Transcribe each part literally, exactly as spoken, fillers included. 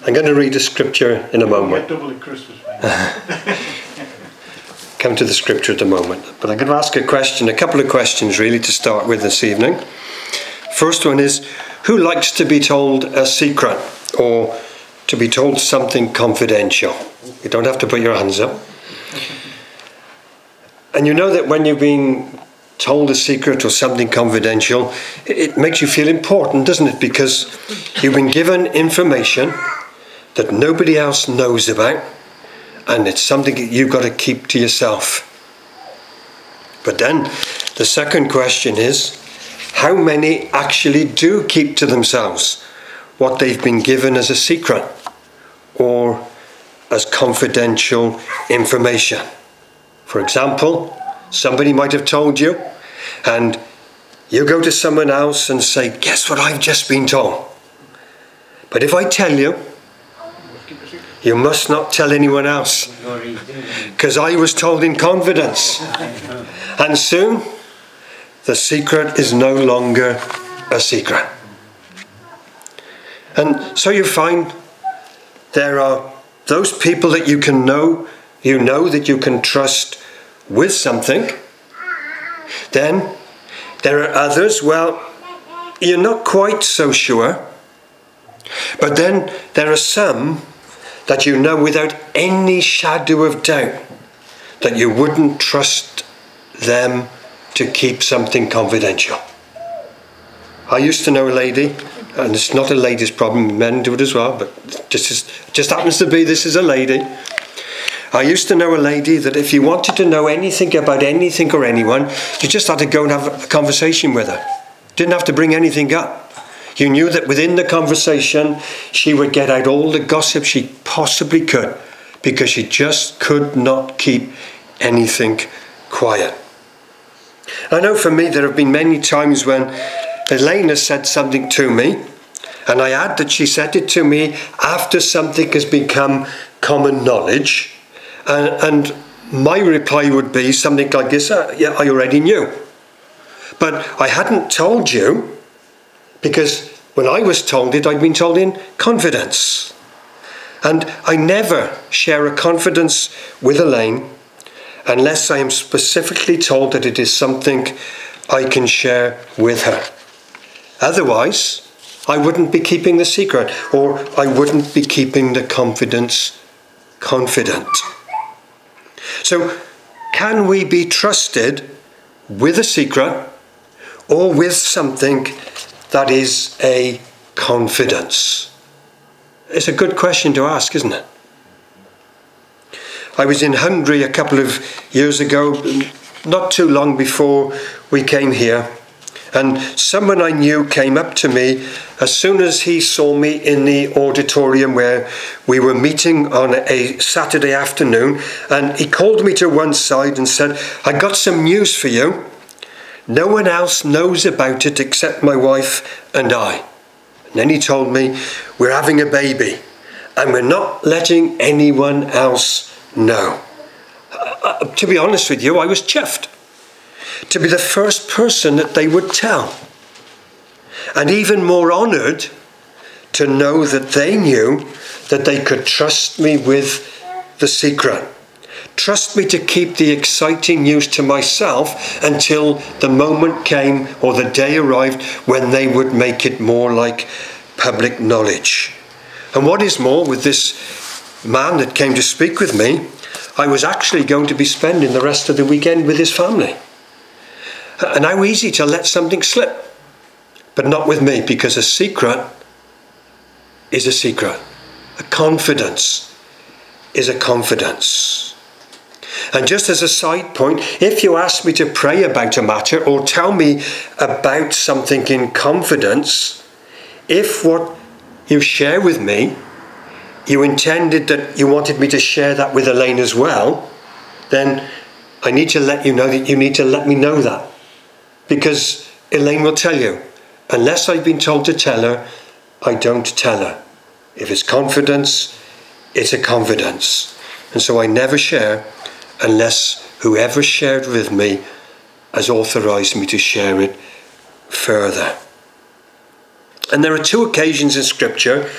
I'm going to read a scripture in a moment. Get double at Christmas, mate. Come to the scripture at the moment. But I'm going to ask a question, a couple of questions really to start with this evening. First one is, who likes to be told a secret or to be told something confidential? You don't have to put your hands up. And you know that when you've been told a secret or something confidential, it makes you feel important, doesn't it? Because you've been given information that nobody else knows about, and it's something that you've got to keep to yourself. But then the second question is, how many actually do keep to themselves what they've been given as a secret or as confidential information? For example, somebody might have told you, and you go to someone else and say, guess what I've just been told? But if I tell you, you must not tell anyone else, because I was told in confidence. And soon, the secret is no longer a secret. And so you find there are those people that you can know, you know that you can trust with something. Then there are others, well, you're not quite so sure. But then there are some that you know without any shadow of doubt that you wouldn't trust them to keep something confidential. I used to know a lady, and it's not a lady's problem, men do it as well, but just, just happens to be this is a lady. I used to know a lady that if you wanted to know anything about anything or anyone, you just had to go and have a conversation with her. Didn't have to bring anything up. You knew that within the conversation, she would get out all the gossip she possibly could, because she just could not keep anything quiet. I know for me, there have been many times when Elaine has said something to me, and I add that she said it to me after something has become common knowledge, and, and my reply would be something like this, uh, yeah, I already knew. But I hadn't told you, because when I was told it, I'd been told in confidence. And I never share a confidence with Elaine unless I am specifically told that it is something I can share with her. Otherwise, I wouldn't be keeping the secret, or I wouldn't be keeping the confidence confident. So, can we be trusted with a secret or with something that is a confidence? It's a good question to ask, isn't it? I was in Hungary a couple of years ago, not too long before we came here, and someone I knew came up to me as soon as he saw me in the auditorium where we were meeting on a Saturday afternoon, and he called me to one side and said, I got some news for you. No one else knows about it except my wife and I. And then he told me, we're having a baby and we're not letting anyone else know. Uh, to be honest with you, I was chuffed to be the first person that they would tell. And even more honoured to know that they knew that they could trust me with the secret. Trust me to keep the exciting news to myself until the moment came or the day arrived when they would make it more like public knowledge. And what is more, with this man that came to speak with me, I was actually going to be spending the rest of the weekend with his family. And how easy to let something slip. But not with me, because a secret is a secret. A confidence is a confidence. And just as a side point, if you ask me to pray about a matter or tell me about something in confidence, if what you share with me, you intended that you wanted me to share that with Elaine as well, then I need to let you know that you need to let me know that. Because Elaine will tell you, unless I've been told to tell her, I don't tell her. If it's confidence, it's a confidence. And so I never share unless whoever shared with me has authorised me to share it further. And there are two occasions in Scripture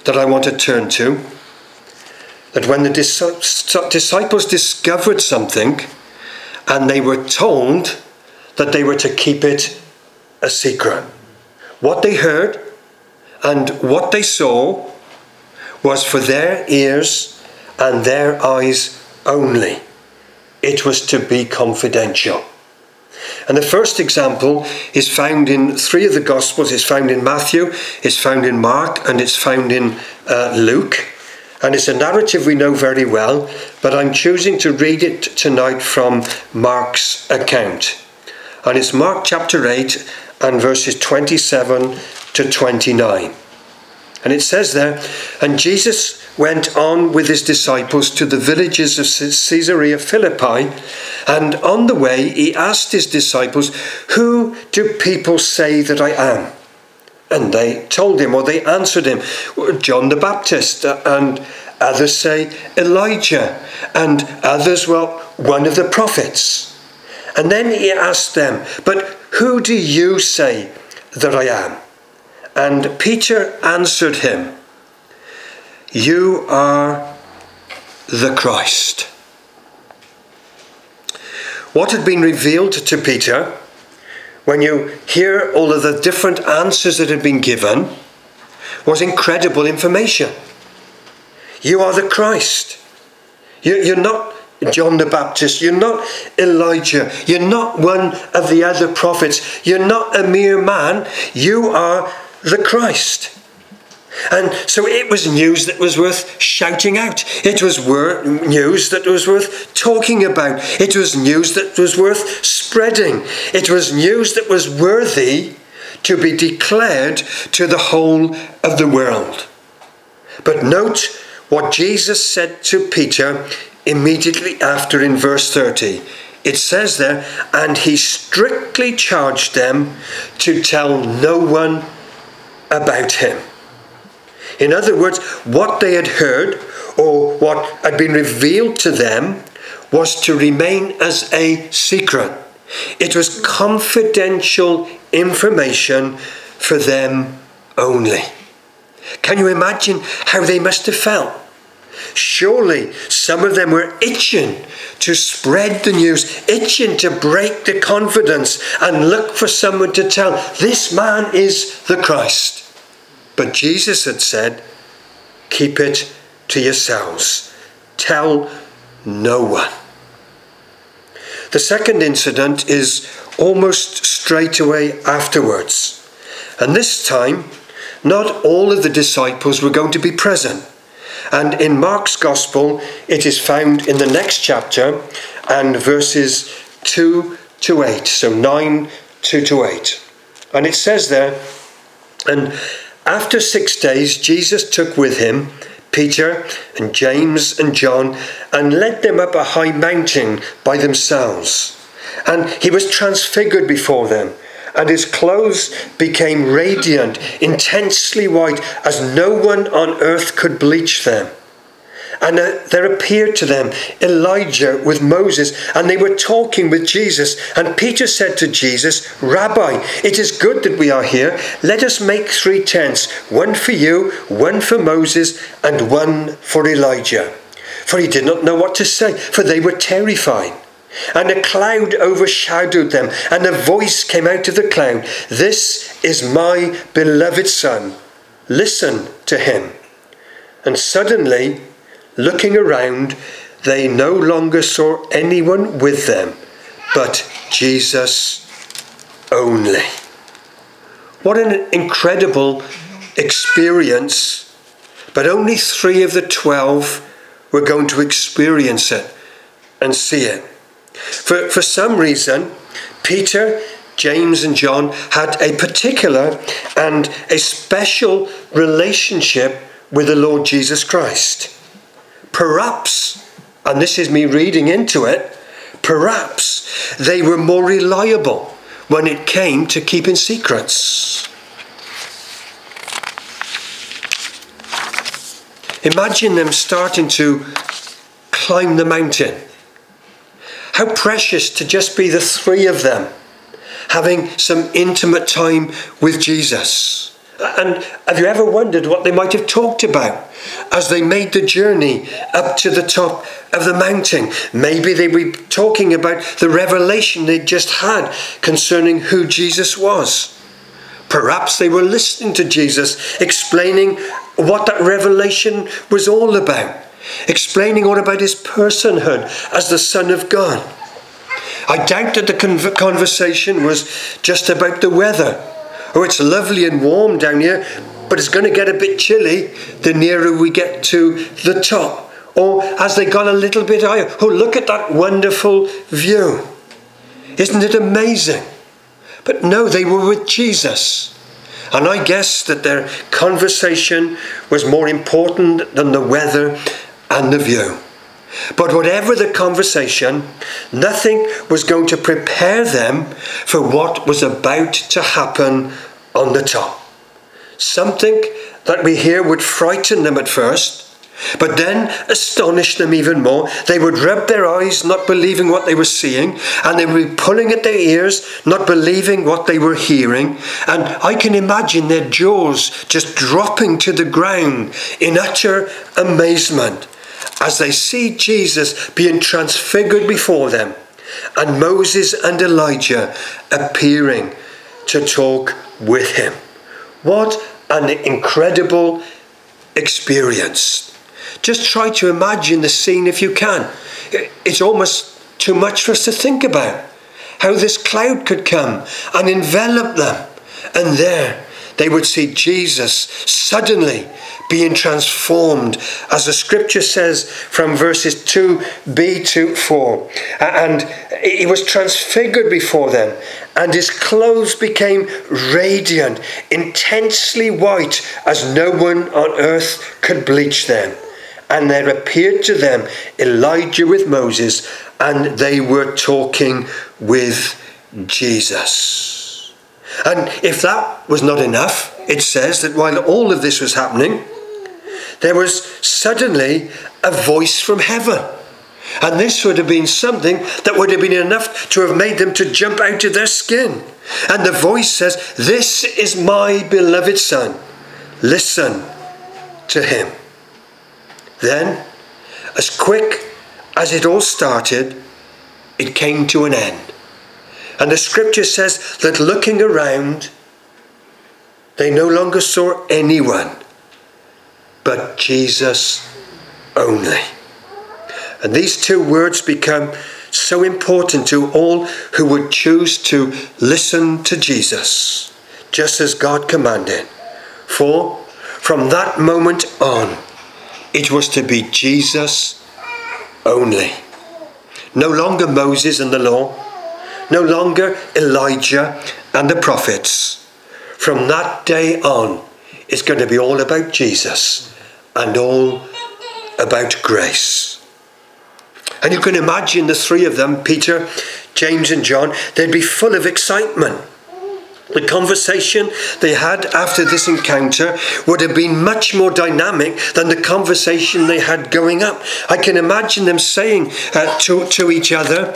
that I want to turn to. That when the disciples discovered something and they were told that they were to keep it a secret. What they heard and what they saw was for their ears and their eyes only. It was to be confidential. And the first example is found in three of the Gospels. It's found in Matthew, it's found in Mark, and it's found in uh, Luke. And it's a narrative we know very well, but I'm choosing to read it tonight from Mark's account. And it's Mark chapter eight and verses twenty-seven to twenty-nine. And it says there, "And Jesus went on with his disciples to the villages of Caesarea Philippi, and on the way he asked his disciples, 'Who do people say that I am?' And they told him, or they answered him, 'John the Baptist,' and others say Elijah, and others, well, one of the prophets. And then he asked them, 'But who do you say that I am?' And Peter answered him, 'You are the Christ.'" What had been revealed to Peter, when you hear all of the different answers that had been given, was incredible information. You are the Christ. You're not John the Baptist. You're not Elijah. You're not one of the other prophets. You're not a mere man. You are the Christ. And so it was news that was worth shouting out. It was wor- news that was worth talking about. It was news that was worth spreading. It was news that was worthy to be declared to the whole of the world. But note what Jesus said to Peter immediately after in verse thirty. It says there, "And he strictly charged them to tell no one about him." In other words, what they had heard or what had been revealed to them was to remain as a secret. It was confidential information for them only. Can you imagine how they must have felt? Surely some of them were itching to spread the news, itching to break the confidence and look for someone to tell, "This man is the Christ." But Jesus had said, "Keep it to yourselves. Tell no one." The second incident is almost straight away afterwards. And this time, not all of the disciples were going to be present. And in Mark's Gospel, it is found in the next chapter and verses two to eight. So nine, two to eight. And it says there, "And after six days, Jesus took with him Peter and James and John and led them up a high mountain by themselves. And he was transfigured before them, and his clothes became radiant, intensely white, as no one on earth could bleach them. And uh, there appeared to them Elijah with Moses, and they were talking with Jesus. And Peter said to Jesus, 'Rabbi, it is good that we are here. Let us make three tents, one for you, one for Moses, and one for Elijah.' For he did not know what to say, for they were terrified. And a cloud overshadowed them, and a voice came out of the cloud, 'This is my beloved Son. Listen to him.' And suddenly, looking around, they no longer saw anyone with them, but Jesus only." What an incredible experience, but only three of the twelve were going to experience it and see it. For, for some reason, Peter, James and John had a particular and a special relationship with the Lord Jesus Christ. Perhaps, and this is me reading into it, perhaps they were more reliable when it came to keeping secrets. Imagine them starting to climb the mountain. How precious to just be the three of them, having some intimate time with Jesus. And have you ever wondered what they might have talked about as they made the journey up to the top of the mountain? Maybe they were talking about the revelation they'd just had concerning who Jesus was. Perhaps they were listening to Jesus explaining what that revelation was all about, explaining all about his personhood as the Son of God. I doubt that the conversation was just about the weather. Oh, it's lovely and warm down here, but it's going to get a bit chilly the nearer we get to the top. Or as they got a little bit higher, oh, look at that wonderful view. Isn't it amazing? But no, they were with Jesus. And I guess that their conversation was more important than the weather and the view. But whatever the conversation, nothing was going to prepare them for what was about to happen on the top. Something that we hear would frighten them at first, but then astonish them even more. They would rub their eyes, not believing what they were seeing, and they would be pulling at their ears, not believing what they were hearing. And I can imagine their jaws just dropping to the ground in utter amazement as they see Jesus being transfigured before them, and Moses and Elijah appearing to talk with him. What an incredible experience. Just try to imagine the scene if you can. It's almost too much for us to think about. How this cloud could come and envelop them. And there they would see Jesus suddenly being transformed, as the scripture says from verses two b to four. And he was transfigured before them, and his clothes became radiant, intensely white, as no one on earth could bleach them. And there appeared to them Elijah with Moses, and they were talking with Jesus. And if that was not enough, it says that while all of this was happening, there was suddenly a voice from heaven. And this would have been something that would have been enough to have made them to jump out of their skin. And the voice says, "This is my beloved Son. Listen to him." Then, as quick as it all started, it came to an end. And the scripture says that looking around, they no longer saw anyone but Jesus only. And these two words become so important to all who would choose to listen to Jesus, just as God commanded. For from that moment on, it was to be Jesus only. No longer Moses and the law, no longer Elijah and the prophets. From that day on, it's going to be all about Jesus and all about grace. And you can imagine the three of them, Peter, James and John, they'd be full of excitement. The conversation they had after this encounter would have been much more dynamic than the conversation they had going up. I can imagine them saying uh, to, to each other,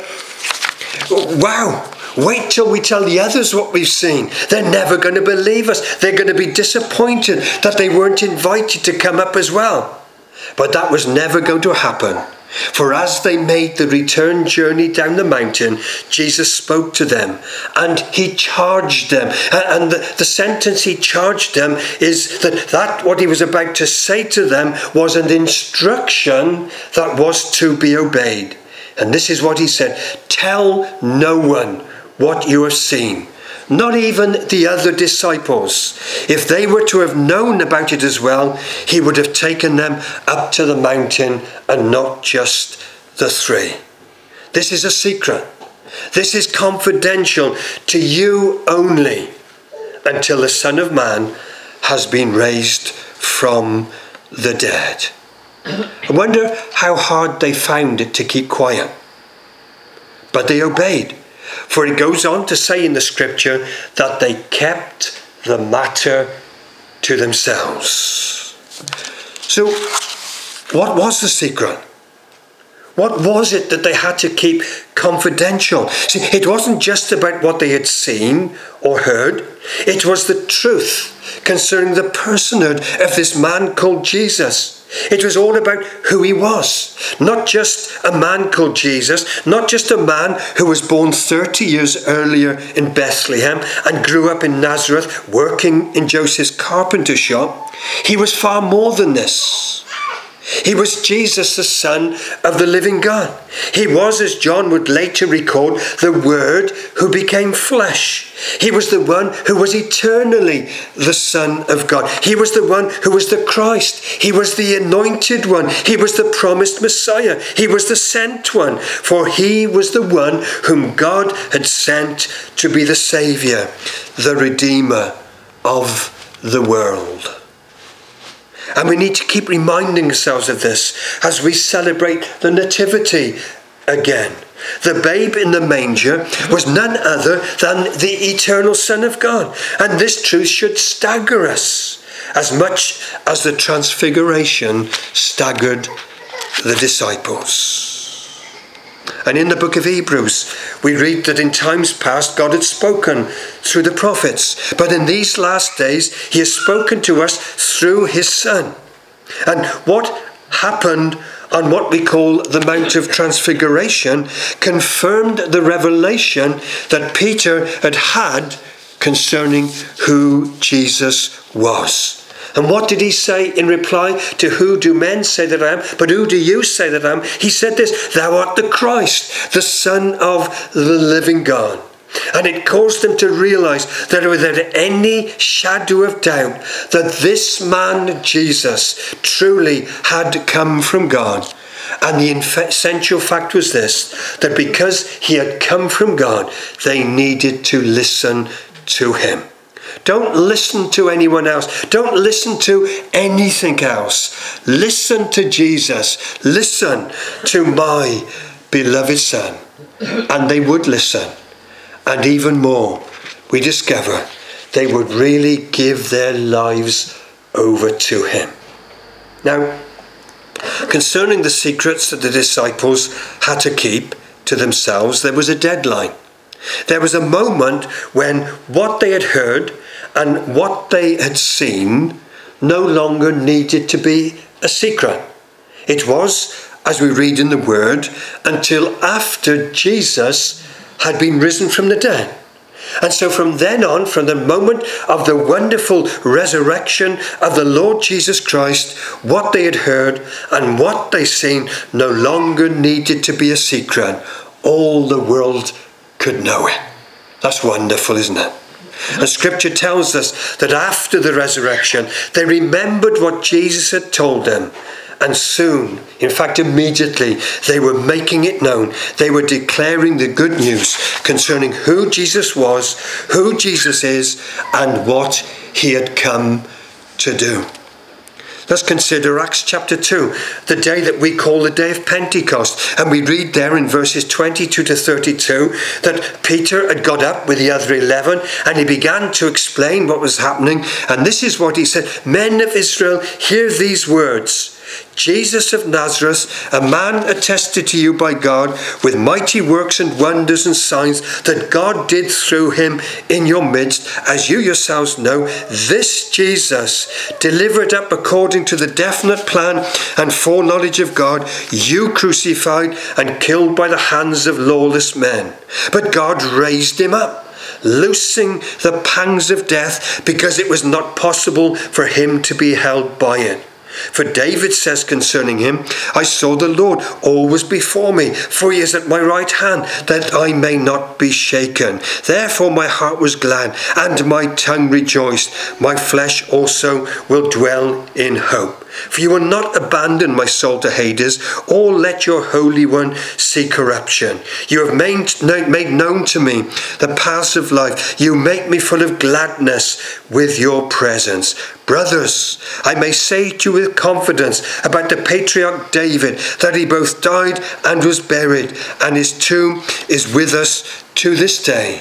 "Wow, wait till we tell the others what we've seen. They're never going to believe us. They're going to be disappointed that they weren't invited to come up as well." But that was never going to happen. For as they made the return journey down the mountain, Jesus spoke to them and he charged them. And the, the sentence he charged them is that, that what he was about to say to them was an instruction that was to be obeyed. And this is what he said: "Tell no one what you have seen, not even the other disciples." If they were to have known about it as well, he would have taken them up to the mountain and not just the three. This is a secret. This is confidential to you only until the Son of Man has been raised from the dead. I wonder how hard they found it to keep quiet. But they obeyed. For it goes on to say in the scripture that they kept the matter to themselves. So, what was the secret? What was it that they had to keep confidential? See, it wasn't just about what they had seen or heard. It was the truth concerning the personhood of this man called Jesus. It was all about who he was. Not just a man called Jesus, not just a man who was born thirty years earlier in Bethlehem and grew up in Nazareth working in Joseph's carpenter shop. He was far more than this. He was Jesus, the Son of the living God. He was, as John would later record, the Word who became flesh. He was the one who was eternally the Son of God. He was the one who was the Christ. He was the anointed one. He was the promised Messiah. He was the sent one. For he was the one whom God had sent to be the Saviour, the Redeemer of the world. And we need to keep reminding ourselves of this as we celebrate the Nativity again. The babe in the manger was none other than the eternal Son of God. And this truth should stagger us as much as the Transfiguration staggered the disciples. And in the book of Hebrews, we read that in times past God had spoken through the prophets, but in these last days he has spoken to us through his Son. And what happened on what we call the Mount of Transfiguration confirmed the revelation that Peter had had concerning who Jesus was. And what did he say in reply to who do men say that I am? But who do you say that I am? He said this, thou art the Christ, the Son of the living God. And it caused them to realize that without any shadow of doubt that this man, Jesus, truly had come from God. And the essential fact was this, that because he had come from God, they needed to listen to him. Don't listen to anyone else. Don't listen to anything else. Listen to Jesus. Listen to my beloved Son. And they would listen. And even more, we discover they would really give their lives over to him. Now, concerning the secrets that the disciples had to keep to themselves, there was a deadline. There was a moment when what they had heard and what they had seen no longer needed to be a secret. It was, as we read in the Word, until after Jesus had been risen from the dead. And so from then on, from the moment of the wonderful resurrection of the Lord Jesus Christ, what they had heard and what they seen no longer needed to be a secret. All the world could know it. That's wonderful, isn't it? And Scripture tells us that after the resurrection, they remembered what Jesus had told them. And soon, in fact immediately, they were making it known. They were declaring the good news concerning who Jesus was, who Jesus is, and what he had come to do. Let's consider Acts chapter two, the day that we call the day of Pentecost. And we read there in verses twenty-two to thirty-two that Peter had got up with the other eleven and he began to explain what was happening. And this is what he said, Men of Israel, hear these words. Jesus of Nazareth, a man attested to you by God with mighty works and wonders and signs that God did through him in your midst, as you yourselves know, this Jesus, delivered up according to the definite plan and foreknowledge of God, you crucified and killed by the hands of lawless men. But God raised him up, loosing the pangs of death, because it was not possible for him to be held by it. For David says concerning him, I saw the Lord always before me, for he is at my right hand, that I may not be shaken. Therefore my heart was glad, and my tongue rejoiced. My flesh also will dwell in hope. For you will not abandon my soul to Hades, or let your Holy One see corruption. You have made, made known to me the paths of life. You make me full of gladness with your presence. Brothers, I may say to you with confidence about the patriarch David, that he both died and was buried, and his tomb is with us to this day.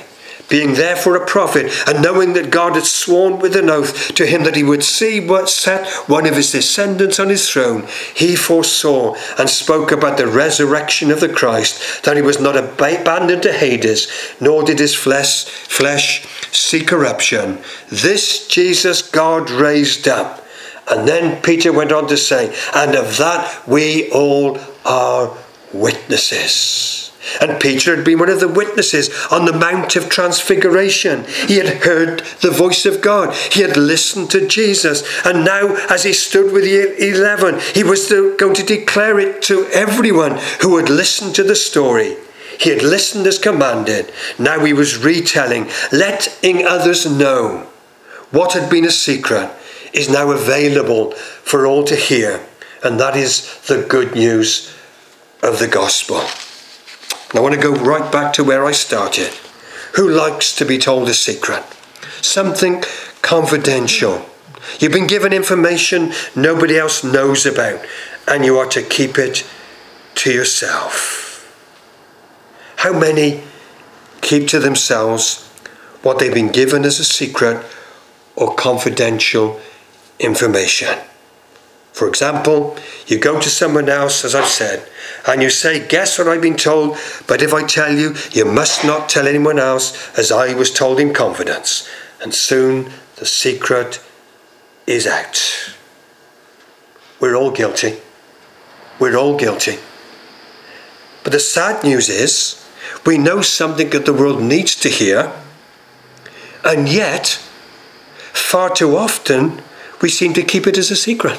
Being therefore a prophet, and knowing that God had sworn with an oath to him that he would see what set one of his descendants on his throne, he foresaw and spoke about the resurrection of the Christ, that he was not abandoned to Hades, nor did his flesh, flesh see corruption. This Jesus God raised up. And then Peter went on to say, and of that we all are witnesses. And Peter had been one of the witnesses on the Mount of Transfiguration. He had heard the voice of God. He had listened to Jesus. And now, as he stood with the eleven, he was going to declare it to everyone who had listened to the story. He had listened as commanded. Now he was retelling, letting others know what had been a secret is now available for all to hear. And that is the good news of the gospel. I want to go right back to where I started. Who likes to be told a secret? Something confidential. You've been given information nobody else knows about, and you are to keep it to yourself. How many keep to themselves what they've been given as a secret or confidential information? For example, you go to someone else, as I've said, and you say, guess what I've been told, but if I tell you, you must not tell anyone else, as I was told in confidence. And soon the secret is out. We're all guilty. We're all guilty. But the sad news is, we know something that the world needs to hear, and yet, far too often, we seem to keep it as a secret.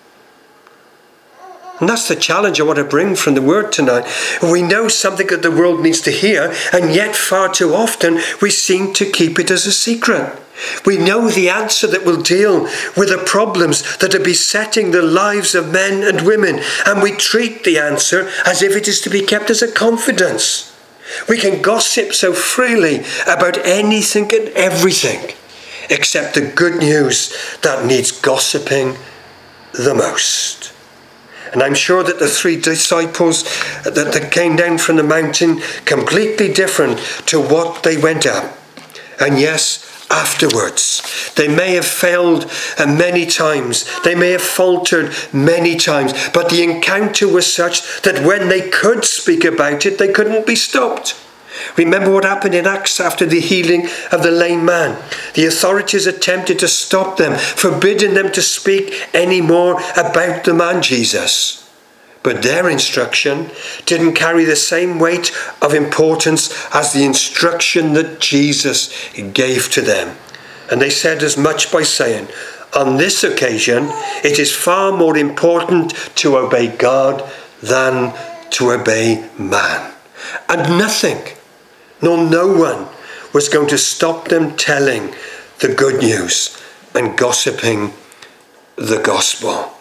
And that's the challenge I want to bring from the word tonight. We know something that the world needs to hear, and yet far too often we seem to keep it as a secret. We know the answer that will deal with the problems that are besetting the lives of men and women, and we treat the answer as if it is to be kept as a confidence. We can gossip so freely about anything and everything, except the good news that needs gossiping the most. And I'm sure that the three disciples that, that came down from the mountain, completely different to what they went up. And yes, afterwards, they may have failed many times. They may have faltered many times. But the encounter was such that when they could speak about it, they couldn't be stopped. Remember what happened in Acts after the healing of the lame man. The authorities attempted to stop them, forbidding them to speak any more about the man Jesus. But their instruction didn't carry the same weight of importance as the instruction that Jesus gave to them. And they said as much by saying, on this occasion, it is far more important to obey God than to obey man. And nothing, nor no one, was going to stop them telling the good news and gossiping the gospel.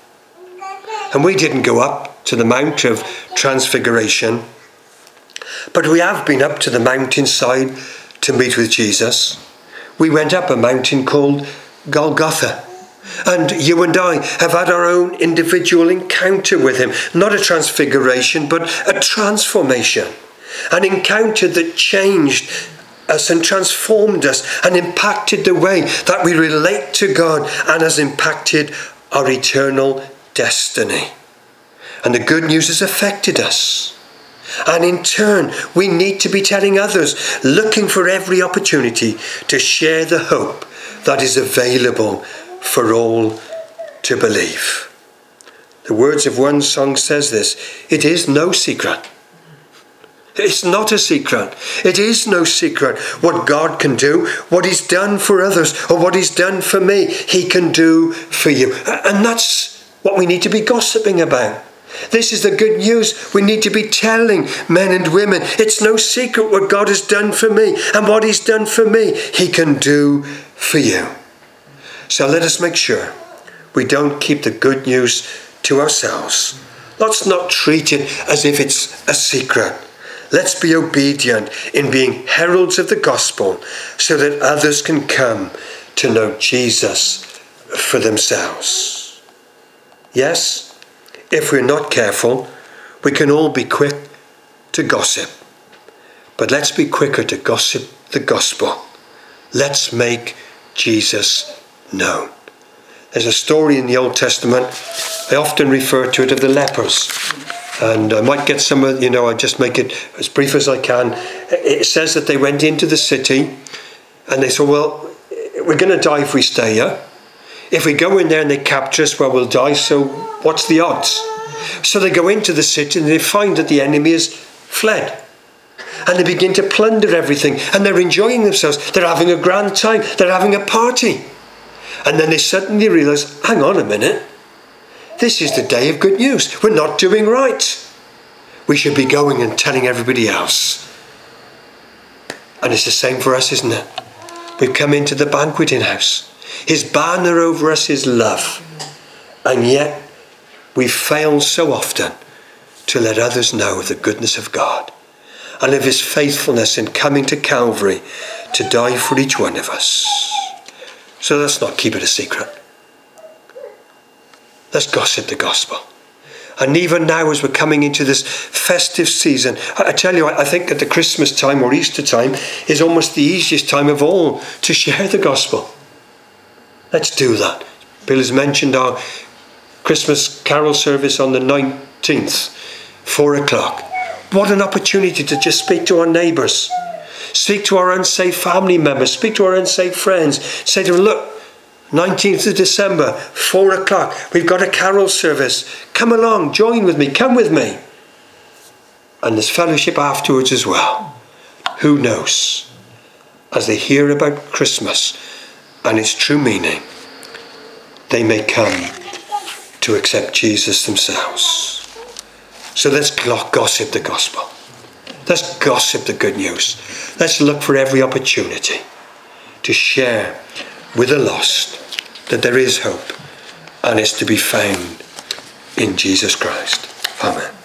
And we didn't go up to the Mount of Transfiguration, but we have been up to the mountainside to meet with Jesus. We went up a mountain called Golgotha. And you and I have had our own individual encounter with him. Not a transfiguration, but a transformation. An encounter that changed us and transformed us and impacted the way that we relate to God and has impacted our eternal destiny. And the good news has affected us. And in turn, we need to be telling others, looking for every opportunity to share the hope that is available for all to believe. The words of one song says this, it is no secret. It's not a secret. It is no secret what God can do, what he's done for others, or what he's done for me, he can do for you. And that's what we need to be gossiping about. This is the good news we need to be telling men and women. It's no secret what God has done for me, and what he's done for me, he can do for you. So let us make sure we don't keep the good news to ourselves. Let's not treat it as if it's a secret. Let's be obedient in being heralds of the gospel so that others can come to know Jesus for themselves. Yes, if we're not careful, we can all be quick to gossip. But let's be quicker to gossip the gospel. Let's make Jesus known. There's a story in the Old Testament, I often refer to it, of the lepers. And I might get some of, you know, I just make it as brief as I can. It says that they went into the city and they said, well, we're going to die if we stay here. If we go in there and they capture us, well, we'll die, so what's the odds? So they go into the city and they find that the enemy has fled. And they begin to plunder everything, and they're enjoying themselves. They're having a grand time. They're having a party. And then they suddenly realise, hang on a minute. This is the day of good news. We're not doing right. We should be going and telling everybody else. And it's the same for us, isn't it? We've come into the banqueting house. His banner over us is love. And yet we fail so often to let others know of the goodness of God and of his faithfulness in coming to Calvary to die for each one of us. So let's not keep it a secret. Let's gossip the gospel. And even now, as we're coming into this festive season, I tell you, I think at the Christmas time or Easter time is almost the easiest time of all to share the gospel. Let's do that. Bill has mentioned our Christmas carol service on the nineteenth, four o'clock. What an opportunity to just speak to our neighbours, speak to our unsafe family members, speak to our unsafe friends, say to them, look, nineteenth of December, four o'clock, we've got a carol service. Come along, join with me, come with me. And there's fellowship afterwards as well. Who knows? As they hear about Christmas and its true meaning, they may come to accept Jesus themselves. So let's gossip the gospel. Let's gossip the good news. Let's look for every opportunity to share with the lost that there is hope and is to be found in Jesus Christ. Amen.